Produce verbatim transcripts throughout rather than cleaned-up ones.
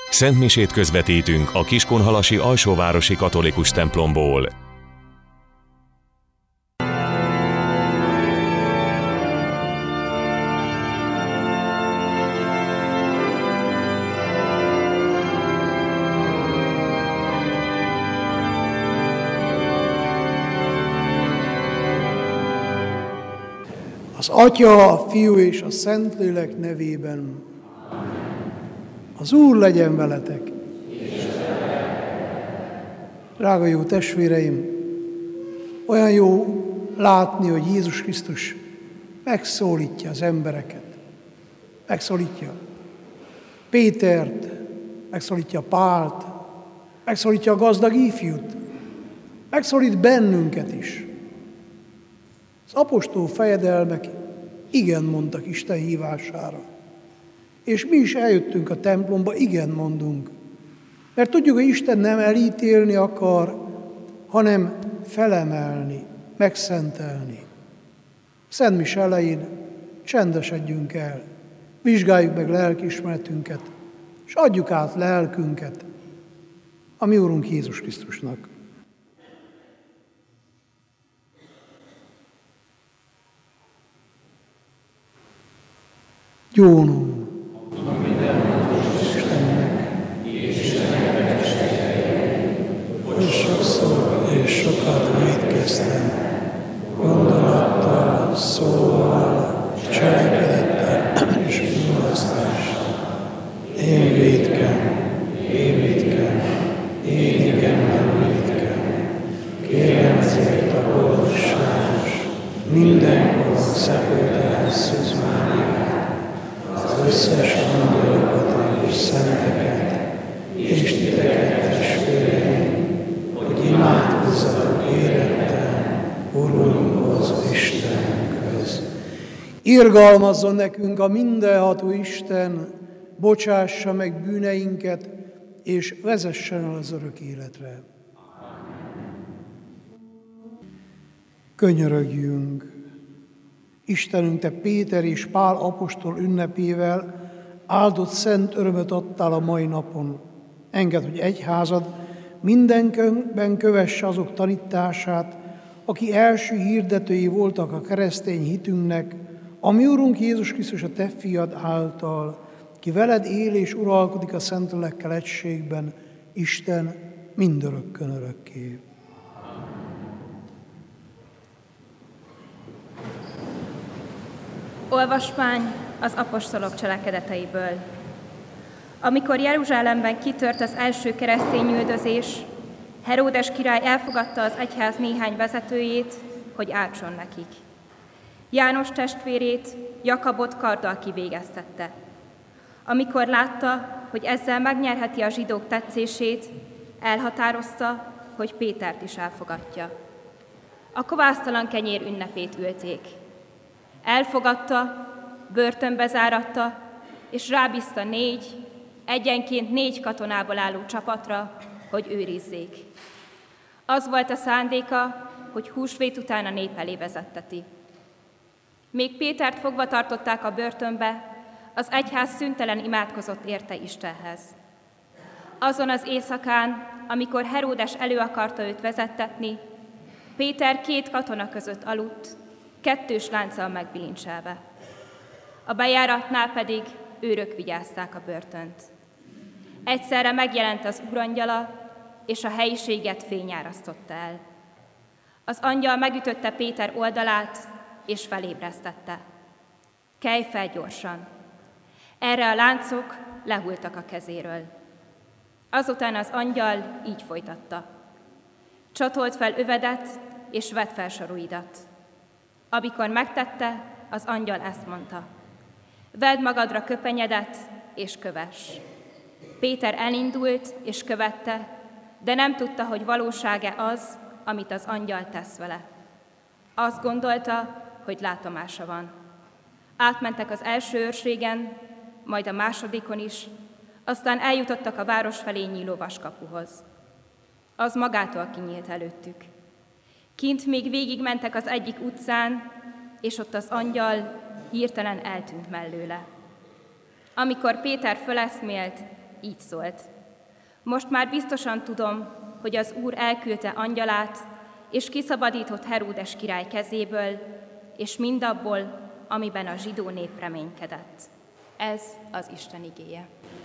Szentmisét közvetítünk a Kiskunhalasi Alsóvárosi Katolikus templomból. Az Atya, a Fiú és a Szentlélek nevében. Az Úr legyen veletek! Drága jó testvéreim, olyan jó látni, hogy Jézus Krisztus megszólítja az embereket. Megszólítja Pétert, megszólítja Pált, megszólítja a gazdag ifjút, megszólít bennünket is. Az apostol fejedelmek igen mondtak Isten hívására. És mi is eljöttünk a templomba, igen mondunk. Mert tudjuk, hogy Isten nem elítélni akar, hanem felemelni, megszentelni. Szentmise elején csendesedjünk el, vizsgáljuk meg lelkiismeretünket, és adjuk át lelkünket a mi Úrunk Jézus Krisztusnak. Gyónom Istennek, hogy sokszor és sokat vétkeztem, gondolattal, szóval, cselekedettel és mulasztással. Én vétkem, én vétkem, én igennel vétkem. Kérem ezért a boldogságos, mindenkor szepőtelen Szűz Máriát, az összes angyalokat és szenteket, és titeket, testvéreim, hogy imádkozzatok érettem Urunkhoz, Istenünkhöz. Irgalmazzon nekünk a mindenható Isten, bocsássa meg bűneinket, és vezessen el az örök életre. Könyörögjünk! Istenünk, Te Péter és Pál apostol ünnepével áldott szent örömöt adtál a mai napon. Engedd, hogy egyházad mindenben kövesse azok tanítását, aki első hirdetői voltak a keresztény hitünknek, a mi Urunk Jézus Krisztus a Te fiad által, ki veled él és uralkodik a Szentlélekkel egységben, Isten mindörökkön örökké. Olvasmány az apostolok cselekedeteiből. Amikor Jeruzsálemben kitört az első keresztényüldözés, Heródes király elfogadta az egyház néhány vezetőjét, hogy átson nekik. János testvérét, Jakabot karddal kivégeztette. Amikor látta, hogy ezzel megnyerheti a zsidók tetszését, elhatározta, hogy Pétert is elfogadja. A kovásztalan kenyér ünnepét ülték. Elfogadta, börtönbe záratta, és rábízta négy, egyenként négy katonából álló csapatra, hogy őrizzék. Az volt a szándéka, hogy húsvét után a nép elé vezetteti. Még Pétert fogva tartották a börtönbe, az egyház szüntelen imádkozott érte Istenhez. Azon az éjszakán, amikor Heródes elő akarta őt vezettetni, Péter két katona között aludt, kettős lánccal megbilincselve. A bejáratnál pedig őrök vigyázták a börtönt. Egyszerre megjelent az úrangyala, és a helyiséget fény árasztotta el. Az angyal megütötte Péter oldalát, és felébresztette. Kelj fel gyorsan! Erre a láncok lehultak a kezéről. Azután az angyal így folytatta. Csatold fel övedet, és vedd fel saruidat. Amikor megtette, az angyal ezt mondta. Vedd magadra köpenyedet, és kövess. Péter elindult, és követte, de nem tudta, hogy valóság-e az, amit az angyal tesz vele. Azt gondolta, hogy látomása van. Átmentek az első őrségen, majd a másodikon is, aztán eljutottak a város felé nyíló vaskapuhoz. Az magától kinyílt előttük. Kint még végigmentek az egyik utcán, és ott az angyal hirtelen eltűnt mellőle. Amikor Péter föleszmélt, így szólt: Most már biztosan tudom, hogy az Úr elküldte angyalát, és kiszabadított Heródes király kezéből, és mindabból, amiben a zsidó nép reménykedett. Ez az Isten igéje.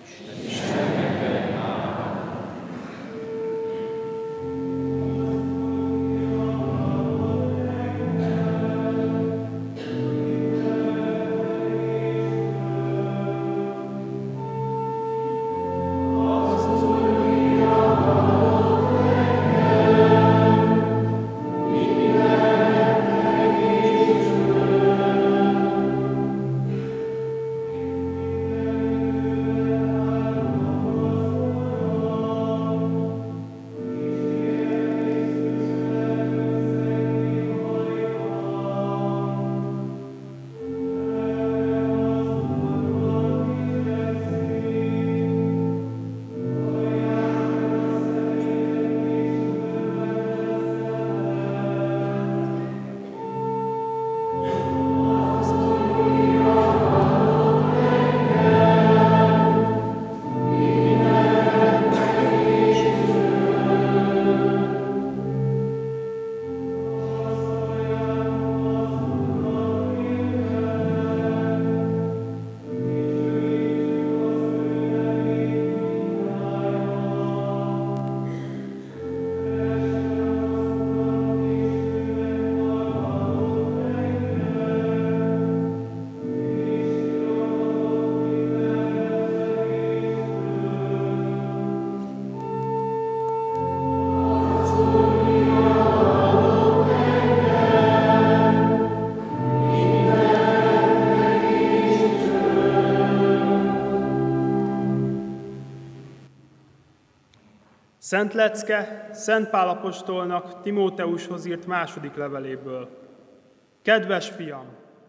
Szent lecke Szent Pál apostolnak Timóteushoz írt második leveléből. Kedves fiam!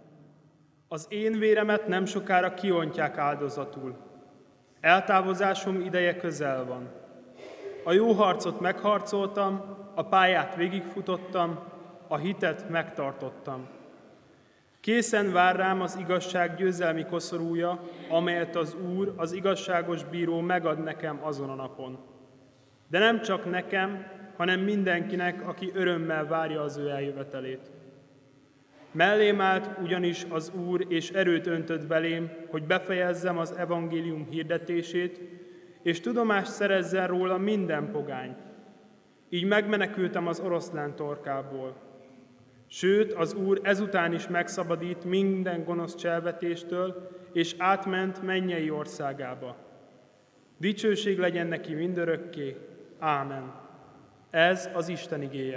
Az én véremet nem sokára kiontják áldozatul. Eltávozásom ideje közel van. A jó harcot megharcoltam, a pályát végigfutottam, a hitet megtartottam. Készen vár rám az igazság győzelmi koszorúja, amelyet az Úr, az igazságos bíró megad nekem azon a napon. De nem csak nekem, hanem mindenkinek, aki örömmel várja az ő eljövetelét. Mellém állt ugyanis az Úr, és erőt öntött belém, hogy befejezzem az evangélium hirdetését, és tudomást szerezzen róla minden pogány. Így megmenekültem az oroszlán torkából. Sőt, az Úr ezután is megszabadít minden gonosz cselvetéstől, és átment mennyei országába. Dicsőség legyen neki mindörökké. Ámen. Ez az Isten igéje.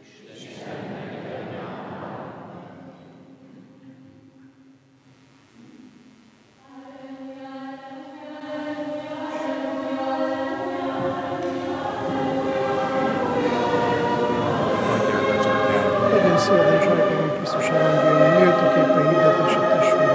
Legyen szépen és ajtóban Krisztus evangélium, méltóképpen hirdetesse testvérem.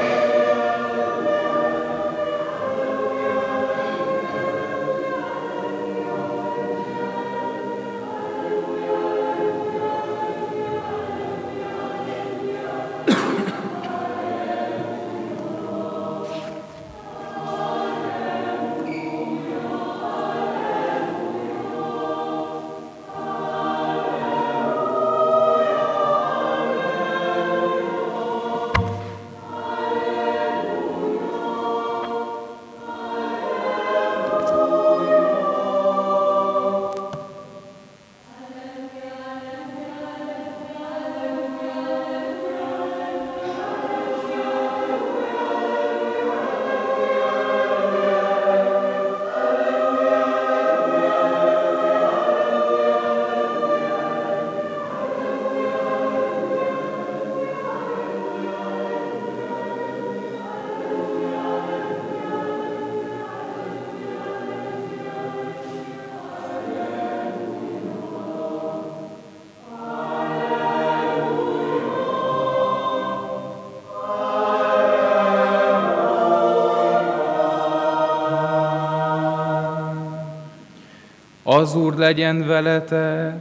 Az Úr legyen veletek.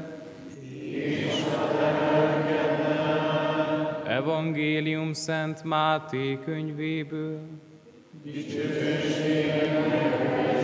Evangélium Szent Máté könyvéből. Dicsőség neked,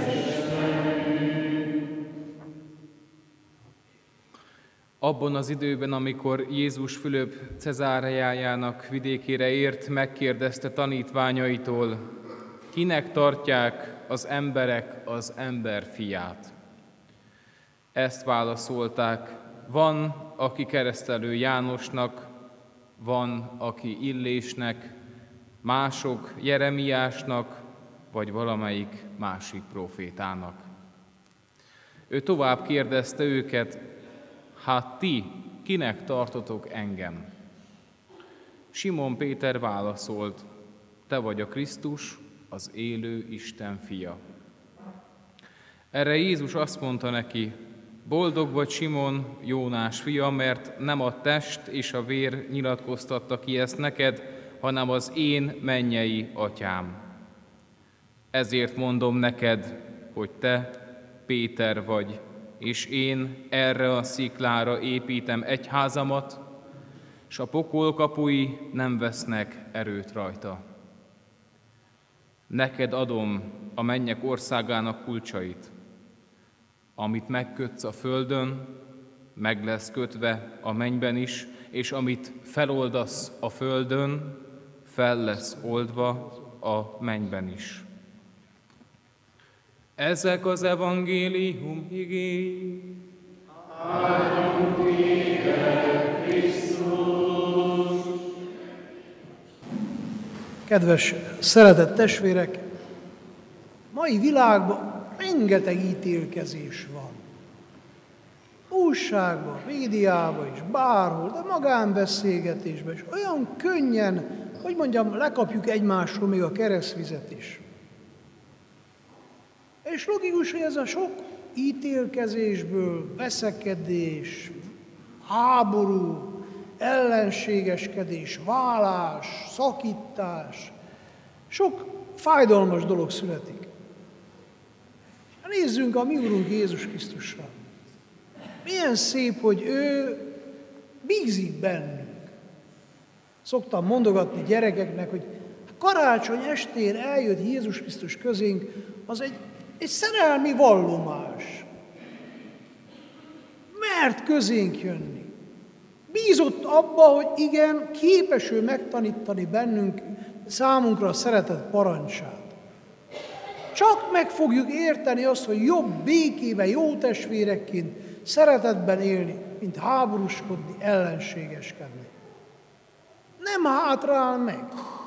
Abban az időben, amikor Jézus Fülöp Cezáreájának vidékére ért, megkérdezte tanítványaitól, kinek tartják az emberek az ember fiát. Ezt válaszolták, van, aki keresztelő Jánosnak, van, aki Illésnek, mások Jeremiásnak, vagy valamelyik másik prófétának. Ő tovább kérdezte őket, hát ti, kinek tartotok engem? Simon Péter válaszolt, te vagy a Krisztus, az élő Isten fia. Erre Jézus azt mondta neki, boldog vagy Simon, Jónás fia, mert nem a test és a vér nyilatkoztatta ki ezt neked, hanem az én mennyei atyám. Ezért mondom neked, hogy te Péter vagy, és én erre a sziklára építem egyházamat, s a pokol kapui nem vesznek erőt rajta. Neked adom a mennyek országának kulcsait. Amit megkötsz a földön, meg lesz kötve a mennyben is, és amit feloldasz a földön, fel lesz oldva a mennyben is. Ezek az evangélium igéi. Áldunk téged, Krisztus! Kedves, szeretett testvérek, mai világban rengeteg ítélkezés van. Újságban, médiában is, bárhol, de magánbeszélgetésben is. Olyan könnyen, hogy mondjam, lekapjuk egymásról még a keresztvizet is. És logikus, hogy ez a sok ítélkezésből, veszekedés, háború, ellenségeskedés, válás, szakítás, sok fájdalmas dolog születik. Nézzünk a mi Urunk Jézus Krisztusra. Milyen szép, hogy ő bízik bennünk. Szoktam mondogatni gyerekeknek, hogy karácsony estén eljött Jézus Krisztus közénk, az egy, egy szerelmi vallomás. Mert közénk jönni. Bízott abba, hogy igen, képes ő megtanítani bennünk, számunkra a szeretet parancsát. Csak meg fogjuk érteni azt, hogy jobb békében, jó testvérekként, szeretetben élni, mint háborúskodni, ellenségeskedni. Nem hátrál meg.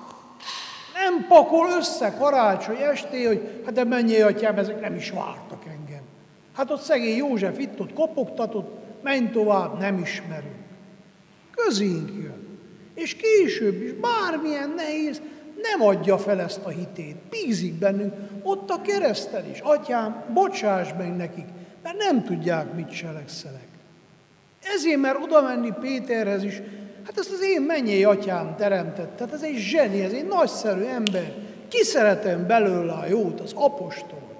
Nem pakol össze karácsony esté, hogy hát de menjél, atyám, ezek nem is vártak engem. Hát ott szegény József itt ott kopogtatott, menj tovább, nem ismerünk. Közénk jön. És később is bármilyen nehéz, nem adja fel ezt a hitét. Bízik bennünk, ott a kereszten is. Atyám, bocsáss meg nekik, mert nem tudják, mit cselekszenek. Ezért mer oda menni Péterhez is, hát ezt az én mennyei atyám teremtett, tehát ez egy zseni, ez egy nagyszerű ember. Ki szeretem belőle a jót, az apostolt.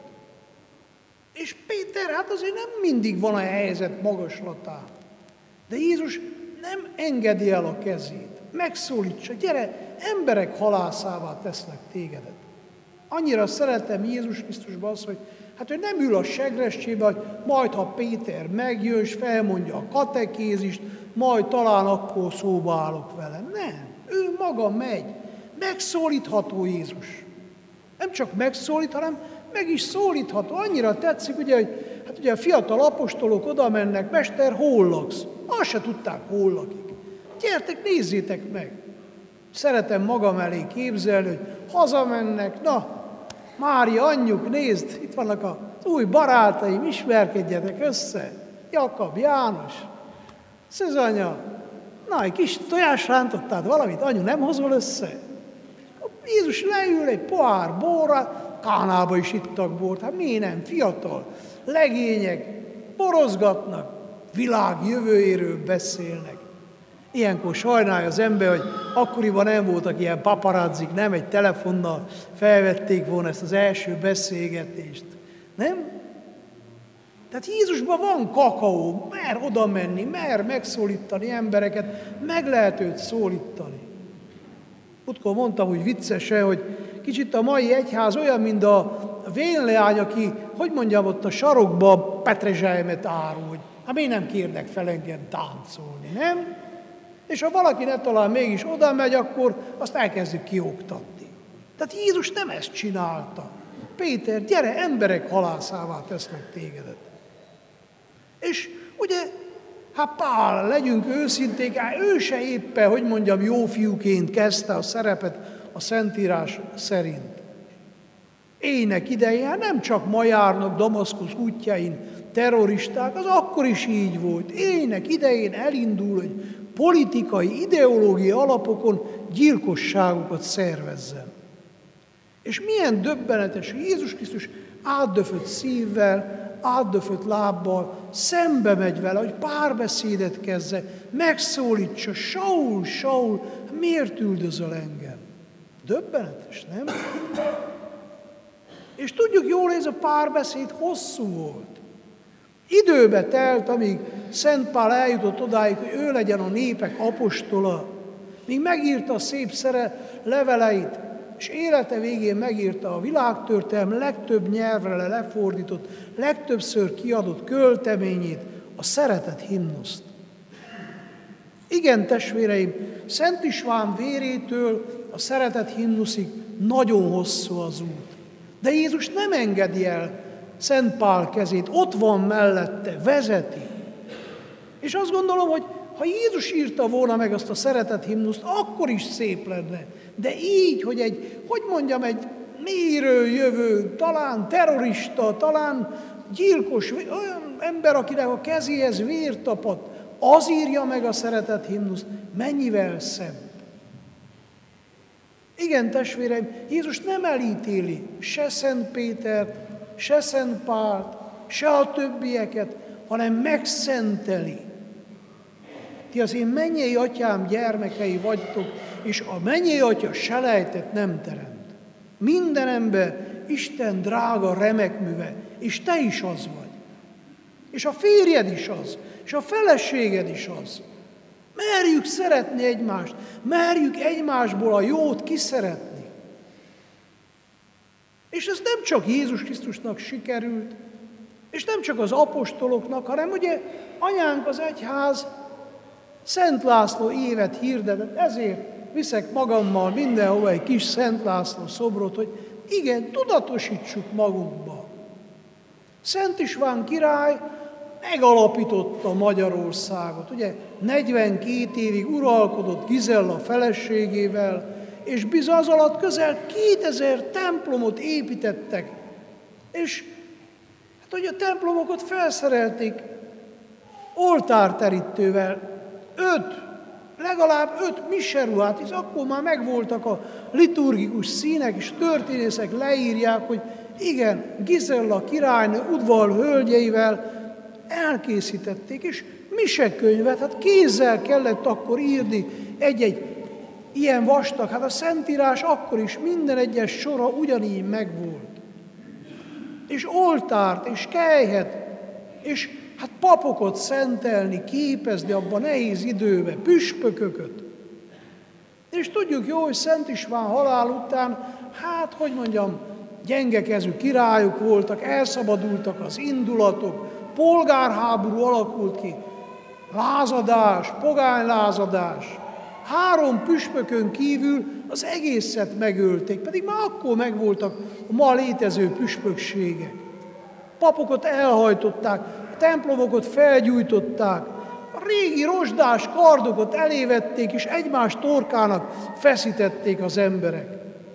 És Péter, hát azért nem mindig van a helyzet magaslatán. De Jézus nem engedi el a kezét. Megszólítsa, gyere, emberek halászává tesznek tégedet. Annyira szeretem Jézus Krisztusban azt, hogy hát ő nem ül a segrestjébe, hogy majd, ha Péter megjön, és felmondja a katekézist, majd talán akkor szóba állok vele. Nem, ő maga megy. Megszólítható Jézus. Nem csak megszólít, hanem meg is szólítható. Annyira tetszik, ugye, hogy hát ugye a fiatal apostolok oda mennek, mester, hol laksz? Azt se tudták, hol lakik. Gyertek, nézzétek meg! Szeretem magam elé képzelni, hogy hazamennek, na, Mária, anyjuk, nézd, itt vannak az új barátaim, ismerkedjetek össze. Jakab, János, Szűzanya, na, egy kis tojás rántottál, valamit, anyu, nem hozol össze? Jézus leül egy pohár borra, Kánába is ittak bort, hát miért nem, fiatal, legények, borozgatnak, világ jövőjéről beszélnek. Ilyenkor sajnálja az ember, hogy akkoriban nem voltak ilyen paparazzik, nem egy telefonnal felvették volna ezt az első beszélgetést. Nem? Tehát Jézusban van kakaó, mer oda menni, mer megszólítani embereket, meg lehet őt szólítani. Utkor mondtam úgy viccesen, hogy kicsit a mai egyház olyan, mint a vénleány, aki, hogy mondjam, ott a sarokba petrezselymet árul, hogy Hát miért nem kérnek fel engem táncolni, nem? És ha valaki ne talál mégis oda megy, akkor azt elkezdjük kioktatni. Tehát Jézus nem ezt csinálta. Péter, gyere, emberek halászává tesznek tégedet. És ugye, hát Pál, legyünk őszinték, hát ő se éppen, hogy mondjam, jó fiúként kezdte a szerepet a Szentírás szerint. Ének idején, hát nem csak ma járnak Damaszkusz útjain terroristák, az akkor is így volt. Ének idején elindul, hogy politikai, ideológiai alapokon gyilkosságokat szervezzen. És milyen döbbenetes, hogy Jézus Krisztus átdöfött szívvel, átdöfött lábbal, szembe megy vele, hogy párbeszédet kezdje, megszólítsa, Saul, Saul, miért üldözöl engem? Döbbenetes, nem? És tudjuk jól, hogy ez a párbeszéd hosszú volt. Időbe telt, amíg Szent Pál eljutott odáig, hogy ő legyen a népek apostola, míg megírta a szép szere leveleit, és élete végén megírta a világtörténelem legtöbb nyelvre lefordított, legtöbbször kiadott költeményét, a szeretet himnuszt. Igen, testvéreim, Szent István vérétől a szeretet himnuszig nagyon hosszú az út. De Jézus nem engedi el Szent Pál kezét, ott van mellette, vezeti. És azt gondolom, hogy ha Jézus írta volna meg azt a szeretet himnuszt, akkor is szép lenne. De így, hogy egy, hogy mondjam, egy mélyről jövő, talán terrorista, talán gyilkos, olyan ember, akinek a kezéhez vér tapadt, az írja meg a szeretet himnuszt, mennyivel szebb. Igen, testvéreim, Jézus nem elítéli se Szent Pétert, se Szent Pált, se a többieket, hanem megszenteli. Ti az én mennyei atyám gyermekei vagytok, és a mennyei atya selejtet nem teremt. Minden ember Isten drága remekműve, és te is az vagy. És a férjed is az, és a feleséged is az. Merjük szeretni egymást, merjük egymásból a jót kiszeretni. És ez nem csak Jézus Krisztusnak sikerült, és nem csak az apostoloknak, hanem ugye anyánk az egyház Szent László évet hirdetett, ezért viszek magammal mindenhova egy kis Szent László szobrot, hogy igen, tudatosítsuk magunkba. Szent István király megalapította Magyarországot, ugye negyvenkét évig uralkodott Gizella feleségével, és bizony az alatt közel kétezer templomot építettek, és hát ugye a templomokat felszerelték oltárterítővel, öt, legalább öt miseruhát, hisz akkor már megvoltak a liturgikus színek, és történészek leírják, hogy igen, Gizella királynő udvar hölgyeivel elkészítették, és misekönyvet, hát kézzel kellett akkor írni egy-egy ilyen vastag, hát a Szentírás akkor is minden egyes sora ugyanígy megvolt. És oltárt, és kelyhet, és hát papokat szentelni, képezni abban nehéz időben, püspökököt. És tudjuk jó, hogy Szent István halál után, hát, hogy mondjam, gyengekezű királyok voltak, elszabadultak az indulatok, polgárháború alakult ki, lázadás, pogánylázadás. Három püspökön kívül az egészet megölték, pedig már akkor megvoltak a ma létező püspökségek. Papokat elhajtották, a templomokat felgyújtották, a régi rozsdás kardokat elévették, és egymás torkának feszítették az emberek.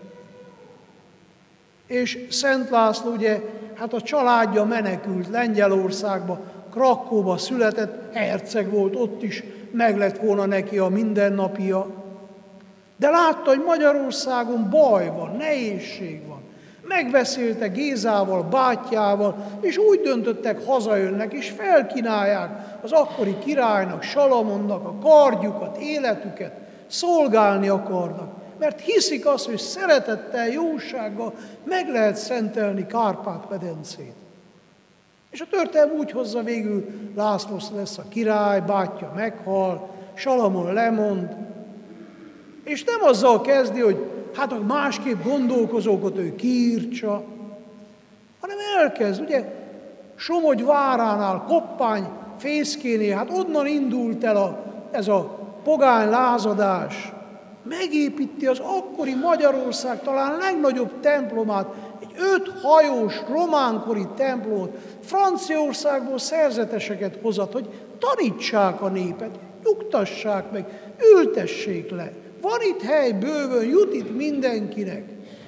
És Szent László ugye, hát a családja menekült Lengyelországba, Krakóba született, herceg volt, ott is meg lett volna neki a mindennapia. De látta, hogy Magyarországon baj van, nehézség van. Megbeszélte Gézával, bátyjával, és úgy döntöttek, hazajönnek, és felkínálják az akkori királynak, Salamonnak a kardjukat, életüket, szolgálni akarnak. Mert hiszik azt, hogy szeretettel, jósággal meg lehet szentelni Kárpát-medencét. És a történelem úgy hozza végül, László lesz a király, bátyja meghal, Salamon lemond, és nem azzal kezdi, hogy hát a másképp gondolkozókat ő kiírtsa, hanem elkezd, ugye, Somogy váránál, Koppány fészkénél, hát onnan indult el a, ez a pogány lázadás. Megépíti az akkori Magyarország talán legnagyobb templomát, egy öt hajós románkori templomot, Franciaországból szerzeteseket hozott, hogy tanítsák a népet, nyugtassák meg, ültessék le. Van itt hely bővön, jut itt mindenkinek.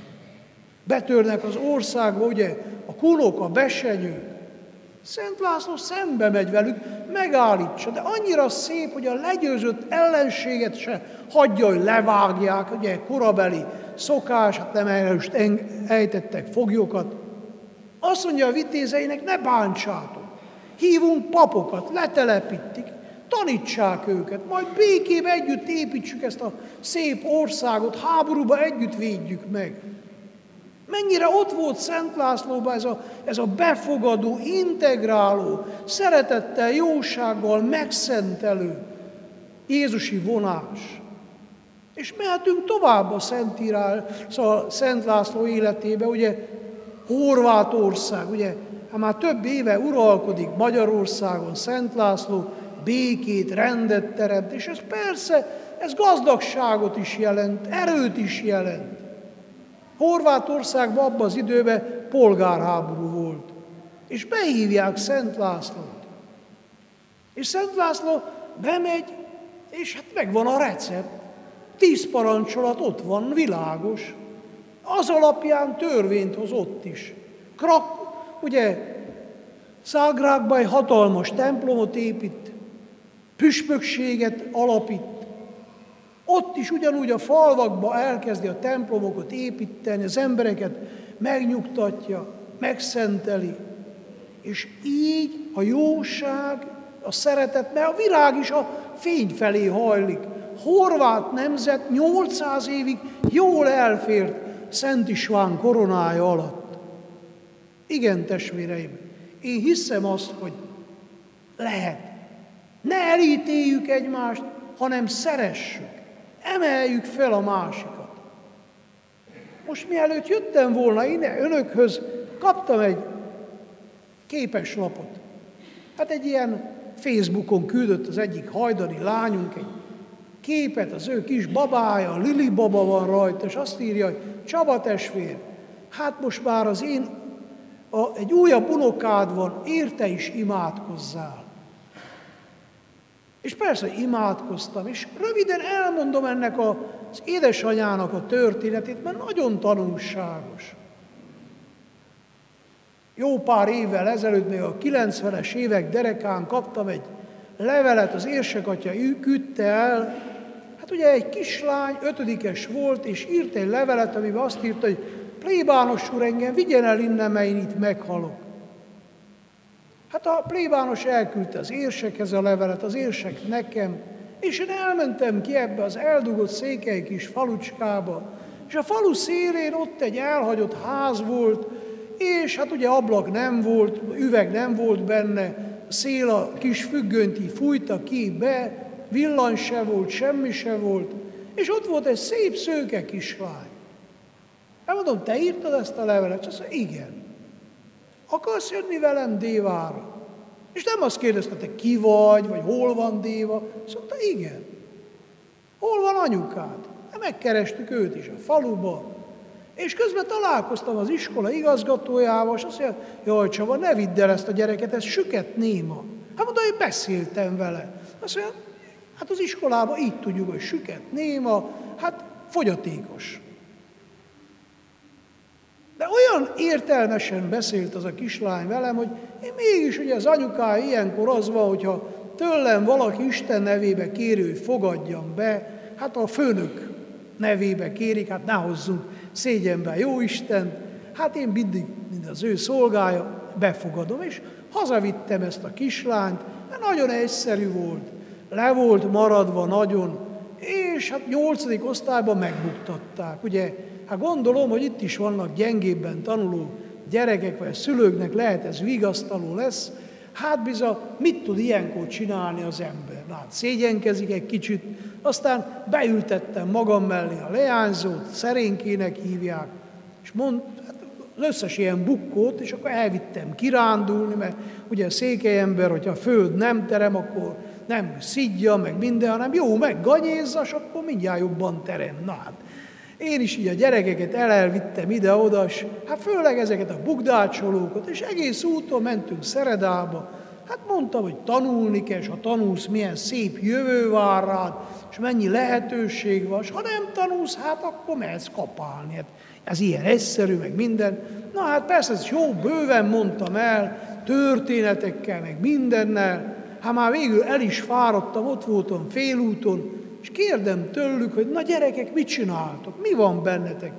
Betörnek az országba, ugye, a kunok, a besenyők. Szent László szembe megy velük, megállítsa, de annyira szép, hogy a legyőzött ellenséget se hagyja, hogy levágják, ugye korabeli szokás, hát nem erőst ejtettek foglyokat. Azt mondja a vitézeinek, ne bántsátok, hívunk papokat, letelepítik, tanítsák őket, majd békébe együtt építsük ezt a szép országot, háborúba együtt védjük meg. Mennyire ott volt Szent Lászlóban ez a, ez a befogadó, integráló, szeretettel, jósággal megszentelő jézusi vonás. És mehetünk tovább a Szentírás, szóval Szent László életébe, ugye Horvátország, ugye hát már több éve uralkodik Magyarországon Szent László, békét, rendet teremt, és ez persze, ez gazdagságot is jelent, erőt is jelent. Horvátországban abban az időben polgárháború volt, és behívják Szent Lászlót. És Szent László bemegy, és hát megvan a recept. Tíz parancsolat ott van, világos. Az alapján törvényt hoz ott is. Krak, ugye, Zágrábban egy hatalmas templomot épít, püspökséget alapít. Ott is ugyanúgy a falvakba elkezdi a templomokat építeni, az embereket megnyugtatja, megszenteli. És így a jóság, a szeretet, mert a virág is a fény felé hajlik. Horvát nemzet nyolcszáz évig jól elfért Szent István koronája alatt. Igen, testvéreim, én hiszem azt, hogy lehet. Ne elítéljük egymást, hanem szeressük. Emeljük fel a másikat. Most mielőtt jöttem volna ide önökhöz, kaptam egy képeslapot. Hát egy ilyen Facebookon küldött az egyik hajdani lányunk egy képet, az ő kis babája, Lili baba van rajta, és azt írja, hogy Csaba testvér, hát most már az én, a, egy újabb unokád van, érte is imádkozzál. És persze imádkoztam, és röviden elmondom ennek az édesanyának a történetét, mert nagyon tanulságos. Jó pár évvel ezelőtt, még a kilencvenes évek derekán kaptam egy levelet, az érsekatya küldte el. Hát ugye egy kislány, ötödikes volt, és írt egy levelet, amiben azt írta, hogy plébános úr, engem vigyen el innen, mert én itt meghalok. Hát a plébános elküldte az érsekhez a levelet, az érsek nekem, és én elmentem ki ebbe az eldugott székely kis falucskába, és a falu szélén ott egy elhagyott ház volt, és hát ugye ablak nem volt, üveg nem volt benne, a szél a kis függönyt így fújta ki be, villany se volt, semmi se volt, és ott volt egy szép szőke kislány. Elmondom, te írtad ezt a levelet? És azt mondja, igen. Akarsz jönni velem Dévára? És nem azt kérdezte, te ki vagy, vagy hol van Déva? Azt mondta, igen. Hol van anyukád? Megkerestük őt is a faluba. És közben találkoztam az iskola igazgatójával, és azt mondja, jaj Csaba, ne vidd el ezt a gyereket, ez süket néma. Hát mondta, én beszéltem vele. Azt mondja, hát az iskolában így tudjuk, hogy süket néma, hát fogyatékos. De olyan értelmesen beszélt az a kislány velem, hogy én mégis ugye az anyukája ilyenkor az van, hogyha tőlem valaki Isten nevébe kéri, hogy fogadjam be, hát a főnök nevébe kérik, hát ne hozzunk szégyenbe jó Istent, hát én mindig, mint az ő szolgája, befogadom, és hazavittem ezt a kislányt, mert nagyon egyszerű volt, le volt maradva nagyon, és hát nyolcadik osztályban megbuktatták, ugye, hát gondolom, hogy itt is vannak gyengébben tanuló gyerekek, vagy a szülőknek lehet ez vigasztaló lesz, hát bizony, mit tud ilyenkor csinálni az ember? Hát szégyenkezik egy kicsit, aztán beültettem magam mellé a leányzót, Szerénkének hívják, és mond, hát az összes ilyen bukkót, és akkor elvittem kirándulni, mert ugye a székely ember, hogyha a föld nem terem, akkor nem szidja, meg minden, hanem jó, meg ganyézza, és akkor mindjárt jobban terem. Na hát, én is így a gyerekeket elelvittem ide-oda, és hát főleg ezeket a bukdácsolókat, és egész úton mentünk Szeredába. Hát mondtam, hogy tanulni kell, és ha tanulsz, milyen szép jövő vár rád, és mennyi lehetőség van, és ha nem tanulsz, hát akkor mehetsz kapálni. Hát ez ilyen egyszerű, meg minden. Na hát persze, ezt jó bőven mondtam el, történetekkel, meg mindennel. Hát már végül el is fáradtam, ott voltam félúton, és kérdem tőlük, hogy na gyerekek, mit csináltok? Mi van bennetek?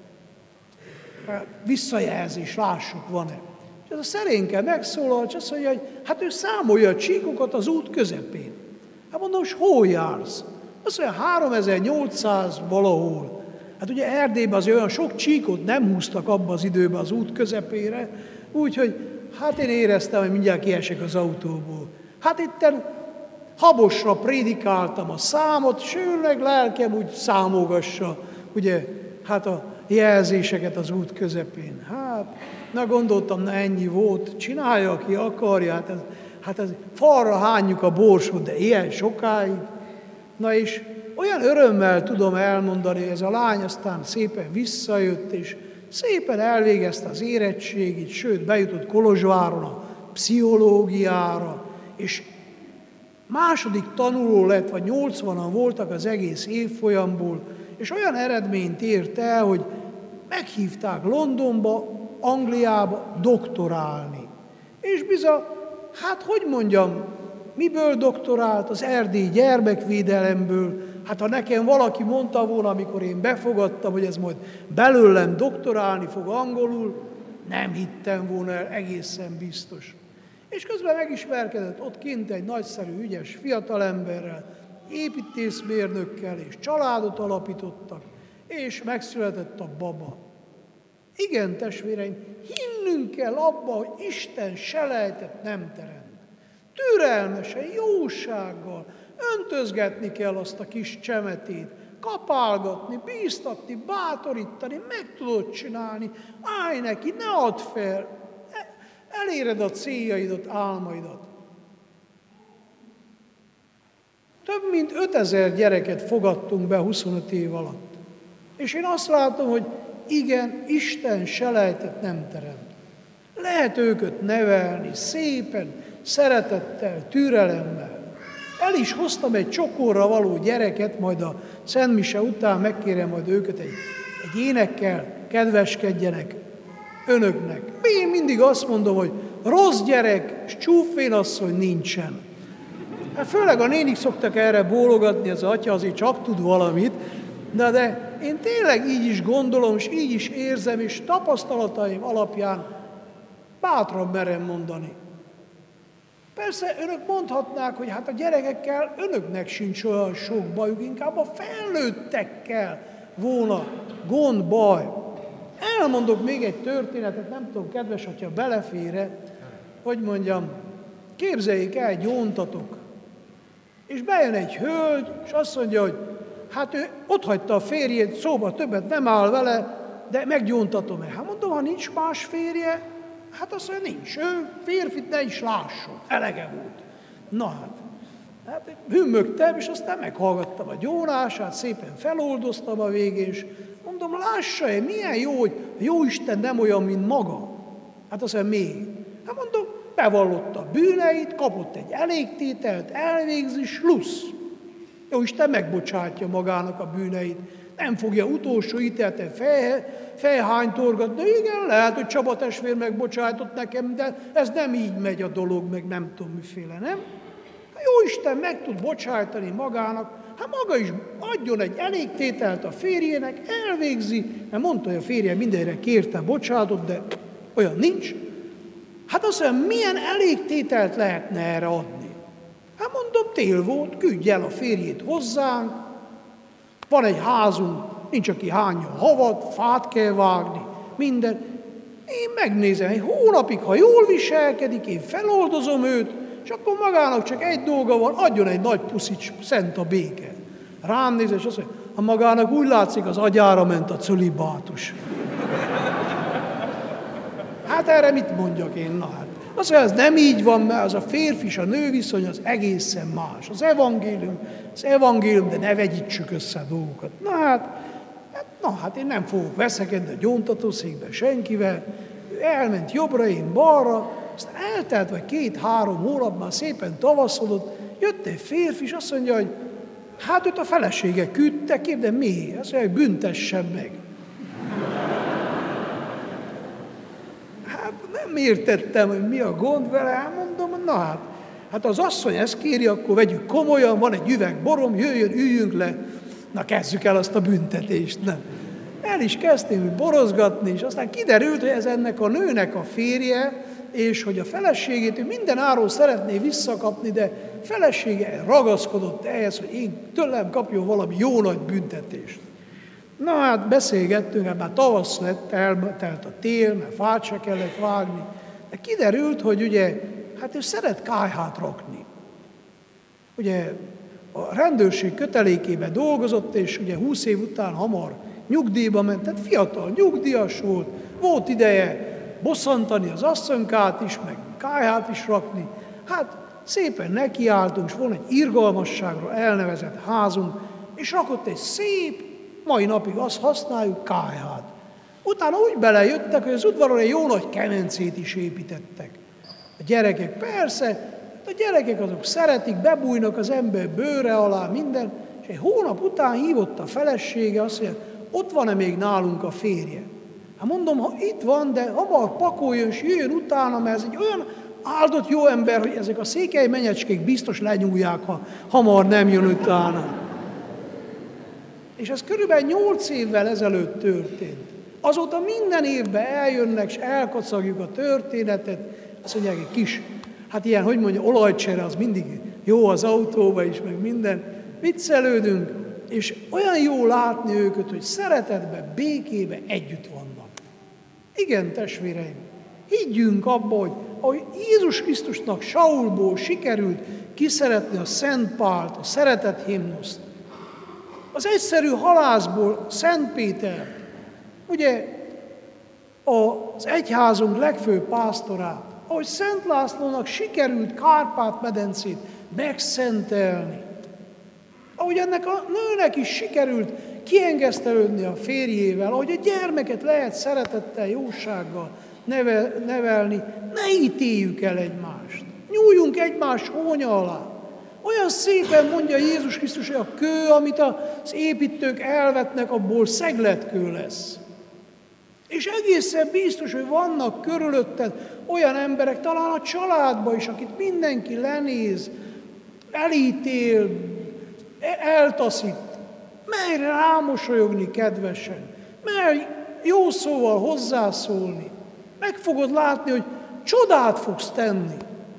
Hát, visszajelzés, lássuk, van-e. És ez a szerénke megszólal, és azt mondja, hogy hát ő számolja a csíkokat az út közepén. Hát mondom, és hol jársz? Azt mondja, háromezer-nyolcszáz valahol. Hát ugye Erdélyben azért olyan sok csíkot nem húztak abba az időben az út közepére, úgyhogy hát én éreztem, hogy mindjárt kiesek az autóból. Hát itten habosra prédikáltam a számot, és ő meg lelkem úgy számolgassa, ugye, hát a jelzéseket az út közepén. Hát, na gondoltam, na ennyi volt, csinálja, aki akarja, hát ez, hát ez falra hányjuk a borsot, de ilyen sokáig. Na és olyan örömmel tudom elmondani, hogy ez a lány aztán szépen visszajött, és szépen elvégezte az érettségit, sőt, bejutott Kolozsváron a pszichológiára, és második tanuló lett, vagy nyolcvanan voltak az egész évfolyamból, és olyan eredményt ért el, hogy meghívták Londonba, Angliába doktorálni. És bizony, hát hogy mondjam, miből doktorált? Az erdélyi gyermekvédelemből. Hát ha nekem valaki mondta volna, amikor én befogadtam, hogy ez majd belőlem doktorálni fog angolul, nem hittem volna el, egészen biztos. És közben megismerkedett ott kint egy nagyszerű, ügyes fiatalemberrel, építészmérnökkel, és családot alapítottak, és megszületett a baba. Igen, testvéreim, hinnünk kell abba, hogy Isten selejtet nem teremt. Türelmesen, jósággal, öntözgetni kell azt a kis csemetét, kapálgatni, bíztatni, bátorítani, meg tudod csinálni, állj neki, ne add fel, eléred a céljaidat, álmaidat. Több mint ötezer gyereket fogadtunk be huszonöt év alatt. És én azt látom, hogy igen, Isten selejtet nem teremt. Lehet őket nevelni szépen, szeretettel, türelemmel. El is hoztam egy csokorra való gyereket, majd a szentmise után megkérem majd őket egy, egy énekkel, kedveskedjenek önöknek. Én mindig azt mondom, hogy rossz gyerek, és csúfvénasszony nincsen. Hát főleg a nénik szoktak erre bólogatni, az atya azért csak tud valamit, de, de én tényleg így is gondolom, és így is érzem, és tapasztalataim alapján bátran merem mondani. Persze önök mondhatnák, hogy hát a gyerekekkel önöknek sincs olyan sok bajuk, inkább a felnőttekkel volna gond, baj. Elmondok még egy történetet, nem tudom, kedves atya, belefér-e, hogy mondjam, képzeljék el, gyóntatok, és bejön egy hölgy, és azt mondja, hogy hát ő otthagyta a férjét, szóba többet nem áll vele, de meggyóntatom-e. Hát mondom, ha nincs más férje, hát azt mondja, nincs. Ő férfit ne is lásson. Elege volt. Na hát, hát hümmögtem, és aztán meghallgattam a gyónását, szépen feloldoztam a végén, és mondom, lássa-e, milyen jó, hogy a Jóisten nem olyan, mint maga. Hát azt mondja, még. Hát mondom, bevallotta a bűneit, kapott egy elégtételt, elvégzi, slussz. Jóisten megbocsátja magának a bűneit. Nem fogja utolsó ítéletet fej, fejhánytorgatni. Igen, lehet, hogy Csaba testvér megbocsájtott nekem, de ez nem így megy a dolog, meg nem tudom miféle, nem? Hát Jóisten meg tud bocsájtani magának, hát maga is adjon egy elégtételt a férjének, elvégzi, mert mondta, hogy a férje mindenre kérte bocsátot, de olyan nincs. Hát azt mondja, milyen elégtételt lehetne erre adni? Hát mondom, tél volt, küldj el a férjét hozzánk, van egy házunk, nincs, aki hányja a havat, fát kell vágni, minden. Én megnézem, egy hónapig, ha jól viselkedik, én feloldozom őt, és akkor magának csak egy dolga van, adjon egy nagy puszit, szent a béke. Rám néz, és azt mondja, ha magának úgy látszik, az agyára ment a cölibátus. erre mit mondjak én? Na hát, azt mondja, ez nem így van, mert az a férfi és a nő viszony az egészen más. Az evangélium, az evangélium, de ne vegyítsük össze a dolgokat. Na hát, hát, na hát én nem fogok veszekedni a gyóntatószékben senkivel. Ő elment jobbra, én balra, aztán eltelt vagy két-három hónap, már szépen tavaszodott, jött egy férfi, és azt mondja, hogy hát őt a felesége küldte, de mi? Azt mondja, hogy büntessen meg. Hát nem értettem, hogy mi a gond vele, hát mondom, na hát, hát az asszony ezt kéri, akkor vegyük komolyan, van egy üveg borom, jöjjön, üljünk le, na kezdjük el azt a büntetést, nem. El is kezdtünk borozgatni, és aztán kiderült, hogy ez ennek a nőnek a férje, és hogy a feleségét ő minden áron szeretné visszakapni, de felesége ragaszkodott ehhez, hogy én tőlem kapjon valami jó nagy büntetést. Na hát beszélgettünk, hát már tavasz lett, eltelt a tél, mert fát se kellett vágni, de kiderült, hogy ugye, hát ő szeret kályhát rakni. Ugye a rendőrség kötelékébe dolgozott, és ugye húsz év után hamar nyugdíjba ment, tehát fiatal nyugdíjas volt, volt ideje bosszantani az asszonykát is, meg kályhát is rakni. Hát szépen nekiálltunk, és volna egy irgalmasságra elnevezett házunk, és rakott egy szép, mai napig azt használjuk, kályhát. Utána úgy belejöttek, hogy az udvaron egy jó nagy kemencét is építettek. A gyerekek persze, a gyerekek azok szeretik, bebújnak az ember bőre alá, minden, és egy hónap után hívott a felesége, azt mondja, ott van-e még nálunk a férje? Hát mondom, ha itt van, de hamar pakoljon, és jöjjön utána, mert ez egy olyan áldott jó ember, hogy ezek a székely menyecskék biztos lenyúlják, ha hamar nem jön utána. És ez körülbelül nyolc évvel ezelőtt történt. Azóta minden évben eljönnek, és elkacagjuk a történetet, azt mondják, egy kis, hát ilyen, hogy mondja, olajcsere, az mindig jó az autóba is, meg minden. Viccelődünk, és olyan jó látni őket, hogy szeretetben, békében együtt vannak. Igen, testvéreim, higgyünk abba, hogy ahogy Jézus Krisztusnak Saulból sikerült kiszeretni a Szent Pált, a szeretet himnuszt, az egyszerű halászból Szent Pétert, ugye az egyházunk legfőbb pásztorát, ahogy Szent Lászlónak sikerült Kárpát-medencét megszentelni, ahogy ennek a nőnek is sikerült kiengesztelődni a férjével, ahogy a gyermeket lehet szeretettel, jósággal nevelni, ne ítéljük el egymást. Nyúljunk egymás hónya alá. Olyan szépen mondja Jézus Krisztus, hogy a kő, amit az építők elvetnek, abból szegletkő lesz. És egészen biztos, hogy vannak körülötted olyan emberek, talán a családban is, akit mindenki lenéz, elítél, eltaszít. Merj rámosolyogni kedvesen, merj jó szóval hozzászólni. Meg fogod látni, hogy csodát fogsz tenni.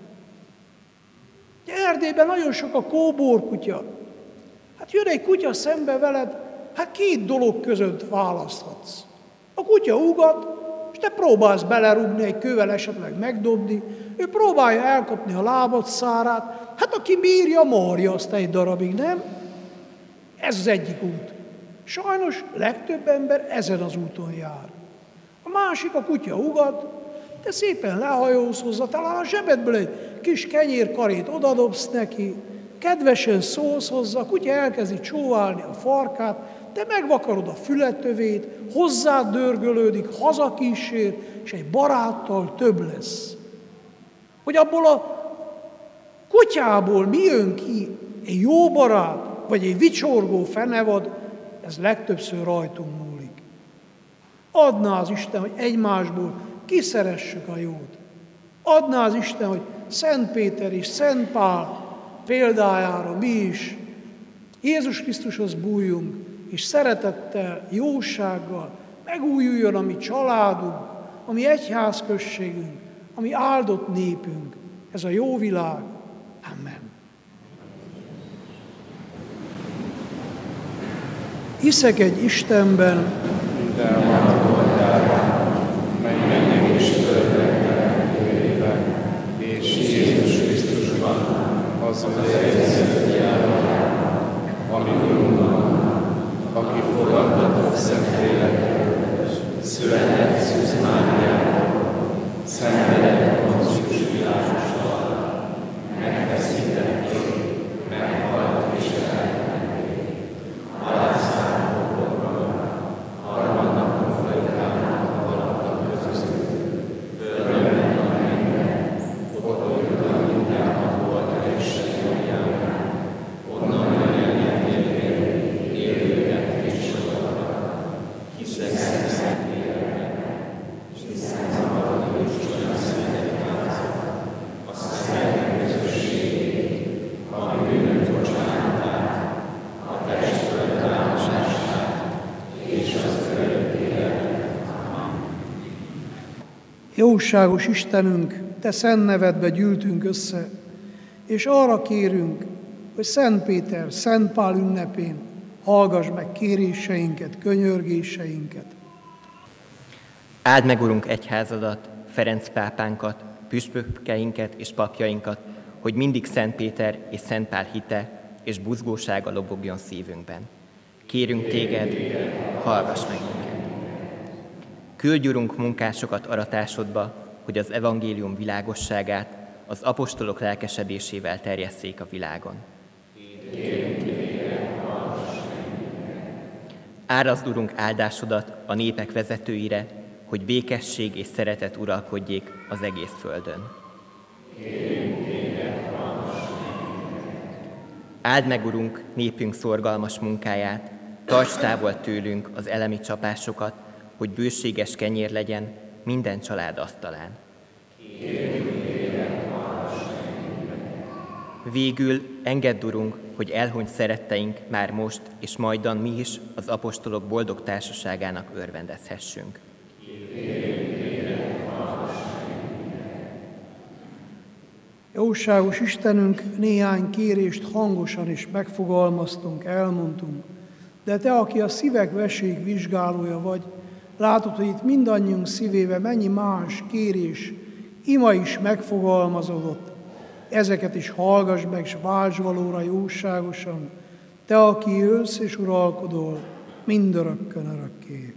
Erdélyben nagyon sok a kóborkutya. Hát jön egy kutya szembe veled, hát két dolog között választhatsz. A kutya ugat, és te próbálsz belerúgni egy kővel, esetleg megdobni, ő próbálja elkapni a lábad szárát, hát aki bírja, marja azt egy darabig, nem? Ez az egyik út. Sajnos legtöbb ember ezen az úton jár. A másik, a kutya ugat, te szépen lehajolsz hozzá, talán a zsebedből egy kis kenyérkarét odadobsz neki, kedvesen szólsz hozzá, a kutya elkezdi csóválni a farkát, te megvakarod a fületövét, hozzád dörgölődik, hazakísér, és egy baráttal több lesz. Hogy abból a kutyából mi jön ki, egy jó barát, vagy egy vicsorgó fenevad, ez legtöbbször rajtunk múlik. Adná az Isten, hogy egymásból kiszeressük a jót. Adná az Isten, hogy Szent Péter és Szent Pál példájára mi is Jézus Krisztushoz bújjunk, és szeretettel, jósággal megújuljon a mi családunk, a mi egyházközségünk, a mi áldott népünk, ez a jó világ. Amen. Hiszek egy Istenben, mely mennek és földnek teremtőjében, és Jézus Krisztusban, az az egyszent fiával, ami Urunkban, aki fogadtatott Szentlélekkel, született Szűz Máriától, Jóságos Istenünk, Te szent nevedbe gyűltünk össze, és arra kérünk, hogy Szent Péter, Szent Pál ünnepén hallgass meg kéréseinket, könyörgéseinket. Áld meg, Urunk, egyházadat, Ferenc pápánkat, püspökeinket és papjainkat, hogy mindig Szent Péter és Szent Pál hite és buzgósága lobogjon szívünkben. Kérünk Téged, hallgass meg minket. Küldj, Urunk, munkásokat aratásodba, hogy az evangélium világosságát az apostolok lelkesedésével terjesszék a világon. Árazd, Urunk, áldásodat a népek vezetőire, hogy békesség és szeretet uralkodjék az egész földön. Áld meg, Urunk, népünk szorgalmas munkáját, tarts távol tőlünk az elemi csapásokat, hogy bőséges kenyér legyen minden család asztalán. Végül engedd, Urunk, hogy elhunyt szeretteink már most és majdan mi is az apostolok boldog társaságának örvendezhessünk. Jóságos Istenünk, néhány kérést hangosan is megfogalmaztunk, elmondtunk, de Te, aki a szívek veség vizsgálója vagy, látod, hogy itt mindannyiunk szívébe mennyi más kérés, ima is megfogalmazódott. Ezeket is hallgass meg, és válts valóra jóságosan, Te, aki jössz és uralkodol, mindörökkön örökké.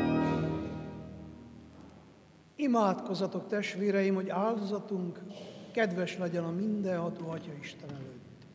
Imádkozzatok, testvéreim, hogy áldozatunk kedves legyen a mindenható Atya Isten előtt.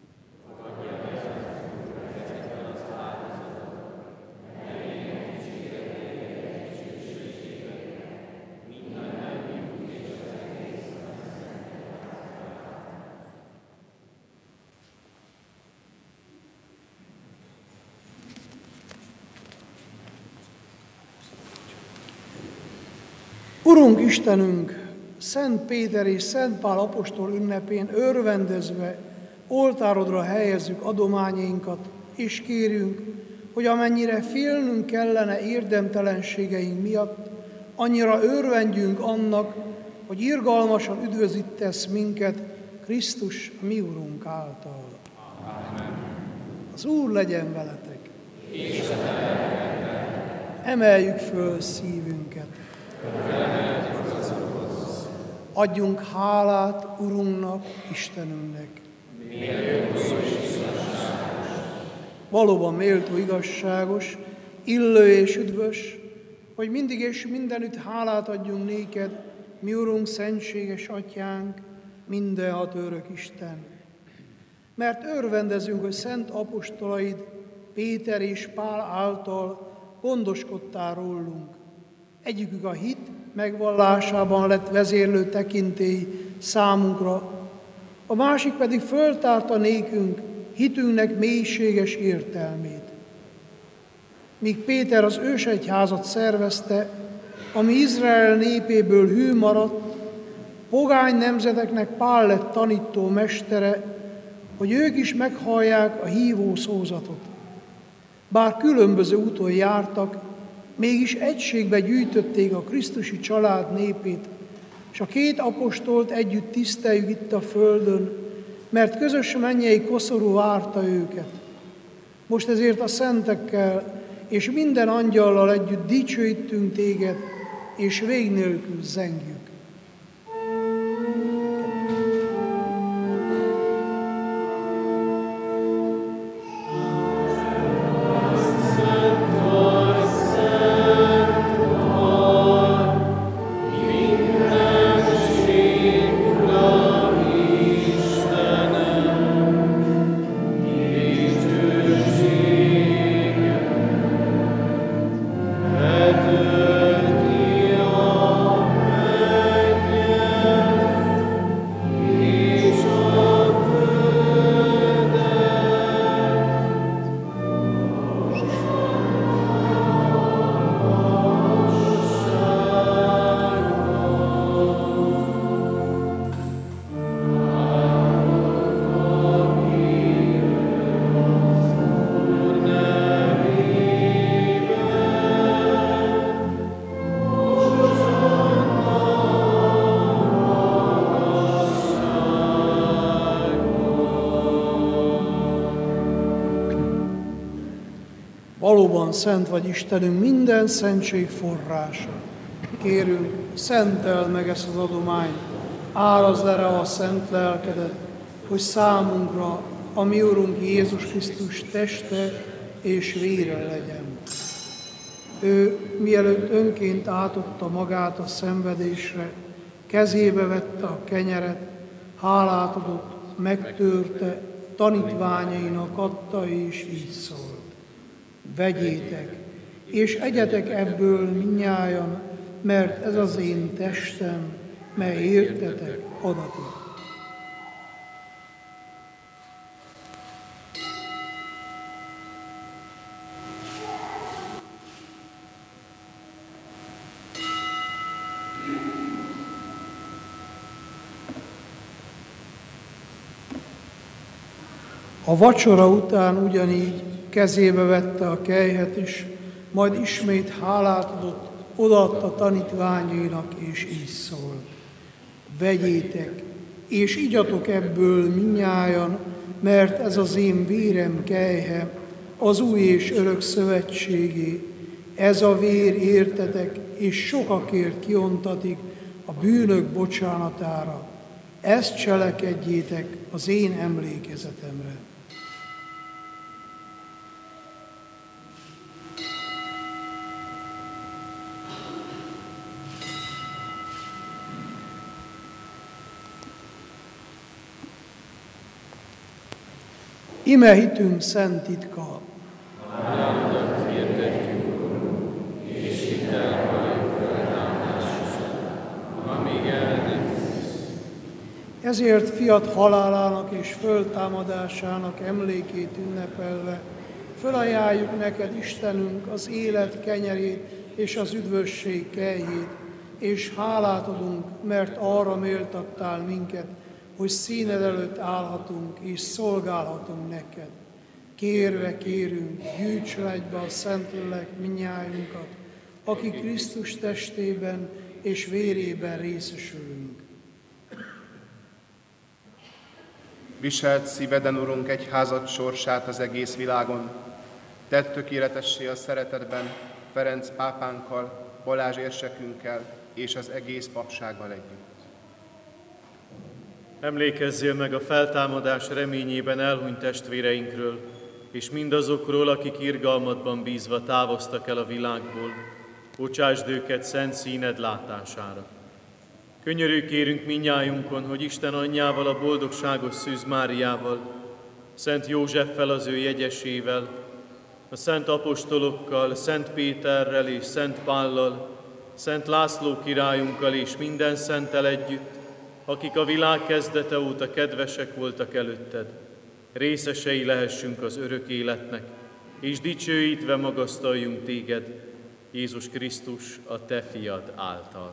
Urunk Istenünk, Szent Péter és Szent Pál apostol ünnepén örvendezve oltárodra helyezzük adományainkat, és kérünk, hogy amennyire félnünk kellene érdemtelenségeink miatt, annyira örvendjünk annak, hogy irgalmasan üdvözítesz minket Krisztus, mi Urunk által. Amen. Az Úr legyen veletek. És emeljük föl szívünket. Adjunk hálát Urunknak, Istenünknek. Valóban méltó, igazságos, illő és üdvös, hogy mindig és mindenütt hálát adjunk néked, mi Urunk, szentséges Atyánk, mindenható örök Isten. Mert örvendezünk, hogy szent apostolaid, Péter és Pál által gondoskodtál rólunk. Egyikük a hit megvallásában lett vezérlő tekintély számunkra, a másik pedig föltárta nékünk hitünknek mélységes értelmét. Míg Péter az ősegyházat szervezte, ami Izrael népéből hű maradt, pogány nemzeteknek Pál lett tanító mestere, hogy ők is meghallják a hívó szózatot. Bár különböző úton jártak, mégis egységbe gyűjtötték a krisztusi család népét, és a két apostolt együtt tiszteljük itt a földön, mert közös mennyei koszorú várta őket. Most ezért a szentekkel és minden angyallal együtt dicsőítünk téged, és vég nélkül zengjük. Valóban szent vagy Istenünk, minden szentség forrása. Kérünk, szenteld meg ezt az adományt, árazd erre a szent lelkedet, hogy számunkra a mi Urunk Jézus Krisztus teste és vére legyen. Ő, mielőtt önként átadta magát a szenvedésre, kezébe vette a kenyeret, hálát adott, megtörte, tanítványainak adta, és így szólt. Vegyétek, és egyetek ebből mindnyájan, mert ez az én testem, mely értetek adatik. A vacsora után ugyanígy kezébe vette a kelyhet is, majd ismét hálát adott, odaadta tanítványainak, és így szólt. Vegyétek, és igyatok ebből mindnyájan, mert ez az én vérem kelyhe, az új és örök szövetségé. Ez a vér értetek, és sokakért kiontatik a bűnök bocsánatára. Ezt cselekedjétek az én emlékezetemre. Ime hitünk szent titka. Halálodat hirdetjük, Urunk, és hittel valljuk feltámadásod, amíg el nem jössz. Ezért fiat halálának és föltámadásának emlékét ünnepelve, fölajánljuk neked, Istenünk, az élet kenyerét és az üdvösség kejét, és hálát adunk, mert arra méltattál minket, hogy színed előtt állhatunk és szolgálhatunk neked. Kérve kérünk, gyűjts le egybe a Szentlélek minnyájunkat, aki Krisztus testében és vérében részesülünk. Viselt szíveden, Urunk, egyházad sorsát az egész világon. Tedd tökéletessé a szeretetben Ferenc pápánkkal, Balázs érsekünkkel és az egész papsággal együtt. Emlékezzél meg a feltámadás reményében elhunyt testvéreinkről, és mindazokról, akik irgalmadban bízva távoztak el a világból, bocsásd őket szent színed látására. Könyörű kérünk mindnyájunkon, hogy Isten anyjával, a boldogságos Szűz Máriával, Szent Józseffel, az ő jegyesével, a szent apostolokkal, Szent Péterrel és Szent Pállal, Szent László királyunkkal és minden szenttel együtt, akik a világ kezdete óta kedvesek voltak előtted, részesei lehessünk az örök életnek, és dicsőítve magasztaljunk téged, Jézus Krisztus, a te fiad által.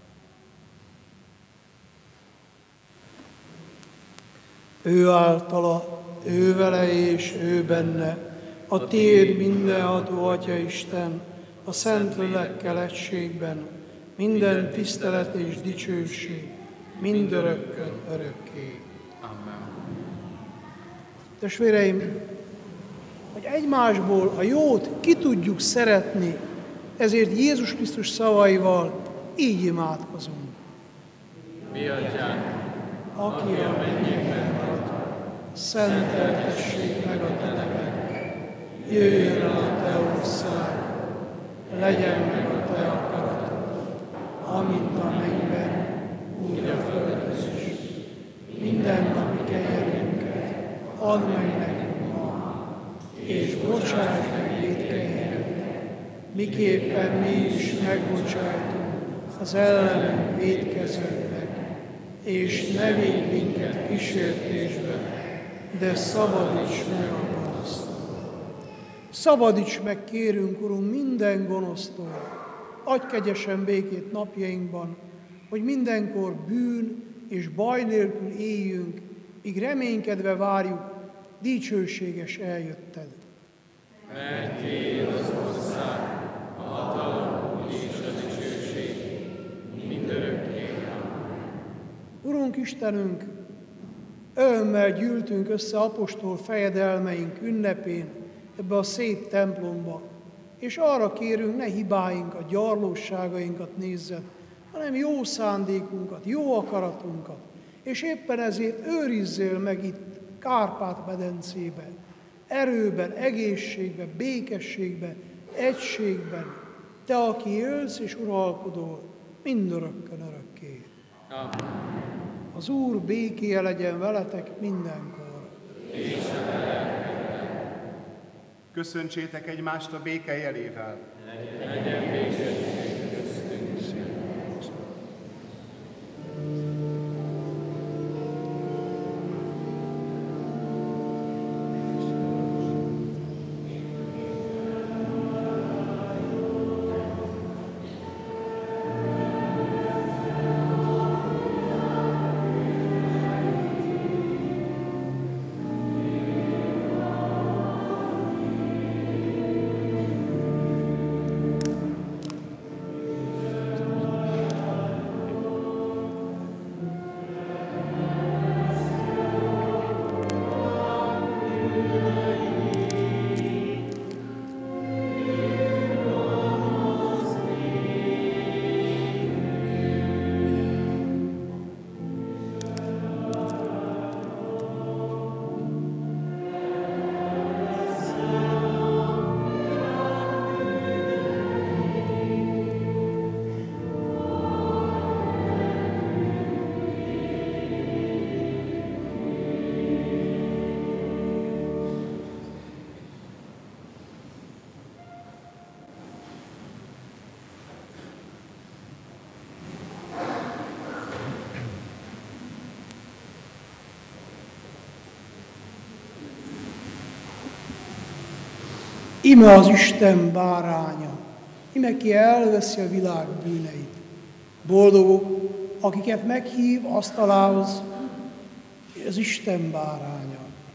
Ő általa, ő vele és ő benne, a tiéd mindenható Atya Isten, a Szentlélekkel egységben, minden tisztelet és dicsőség, mindörökkön örökké. Amen. Testvéreim, hogy egymásból a jót ki tudjuk szeretni, ezért Jézus Krisztus szavaival így imádkozunk. Mi atyánk, aki a mennyekben vagy, szenteltessék meg a te neved, jöjjön el a te ország, legyen meg a te akaratod, amint a mennyben, úgy a földön is. Minden napi kenyerünket add meg nekünk ma, és bocsáss meg vétkeinket, miképpen mi is megbocsájtunk az ellenünk vétkezőknek, és ne védj minket kísértésbe, de szabadíts meg a gonosztól. Szabadíts meg, kérünk, Urunk, minden gonosztól, adj kegyesen békét napjainkban, hogy mindenkor bűn és baj nélkül éljünk, míg reménykedve várjuk dicsőséges eljötted. mert tiéd az ország, a hatalom és a dicsőség, mindörökké. Urunk Istenünk, örömmel gyűltünk össze apostol fejedelmeink ünnepén ebbe a szép templomba, és arra kérünk, ne hibáink, a gyarlóságainkat nézzed, hanem jó szándékunkat, jó akaratunkat, és éppen ezért őrizzél meg itt Kárpát-medencébe, erőben, egészségben, békességben, egységben, te, aki élsz és uralkodol, mindörökkön örökké. Amen. Az Úr békéje legyen veletek mindenkor. És a te lelkedben. Köszöntsétek egymást a béke jelével. Legyen békesség köztünk. Ime az Isten báránya, ime ki elveszi a világ bűneit. Boldogok, akiket meghív asztalához, az Isten báránya.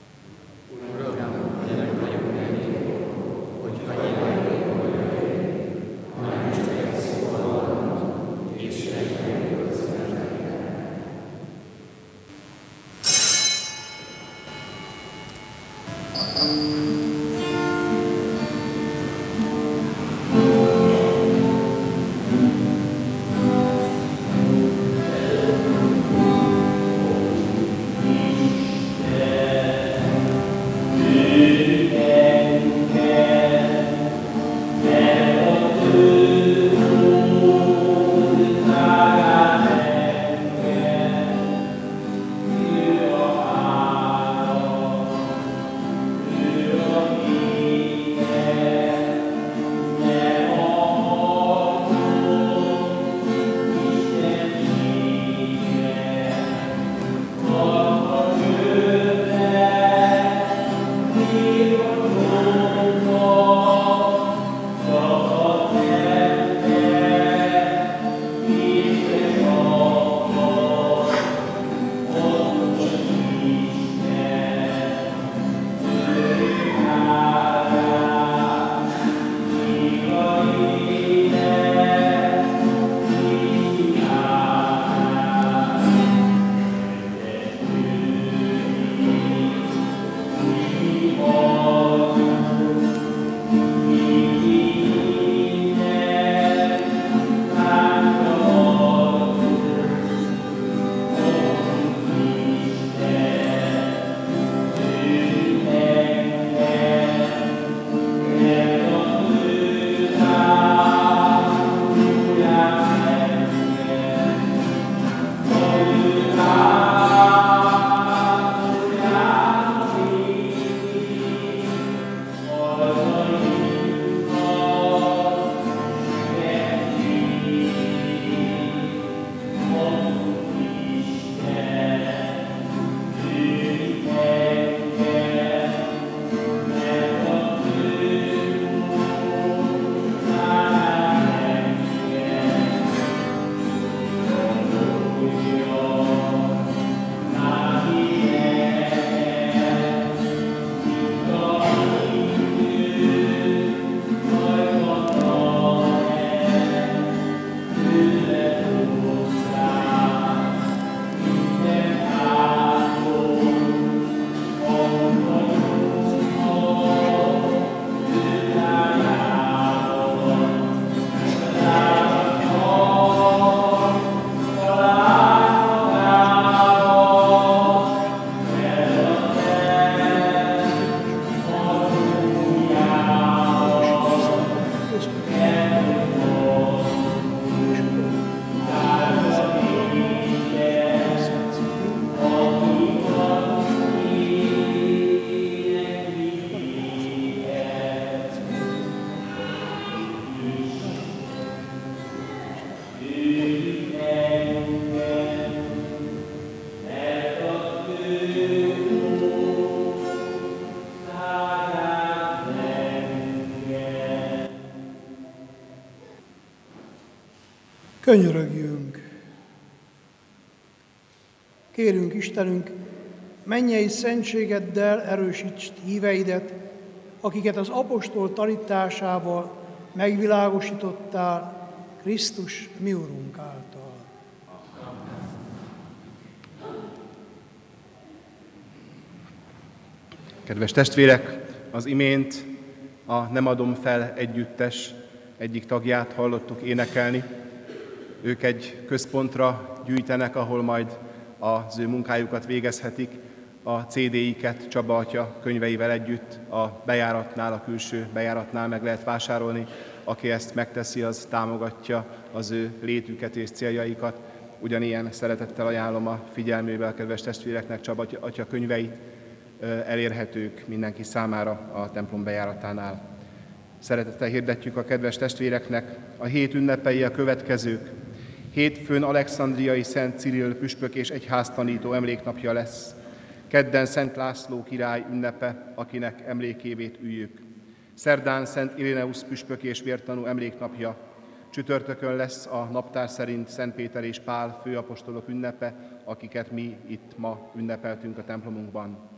Könyörögjünk! Kérünk Istenünk, mennyei szentségeddel erősítsd híveidet, akiket az apostol tanításával megvilágosítottál Krisztus mi Urunk által. Kedves testvérek, az imént a Nem adom fel együttes egyik tagját hallottuk énekelni. Ők egy központra gyűjtenek, ahol majd az ő munkájukat végezhetik. A cé dé-iket Csaba atya könyveivel együtt a bejáratnál, a külső bejáratnál meg lehet vásárolni. Aki ezt megteszi, az támogatja az ő létüket és céljaikat. Ugyanilyen szeretettel ajánlom a figyelmébe a kedves testvéreknek Csaba atya könyveit, elérhetők mindenki számára a templom bejáratánál. Szeretettel hirdetjük a kedves testvéreknek, a hét ünnepei a következők. Hétfőn Alexandriai Szent Cirill püspök és egyháztanító emléknapja lesz. Kedden Szent László király ünnepe, akinek emlékévét üljük. Szerdán Szent Iréneusz püspök és vértanú emléknapja. Csütörtökön lesz a naptár szerint Szent Péter és Pál főapostolok ünnepe, akiket mi itt ma ünnepeltünk a templomunkban.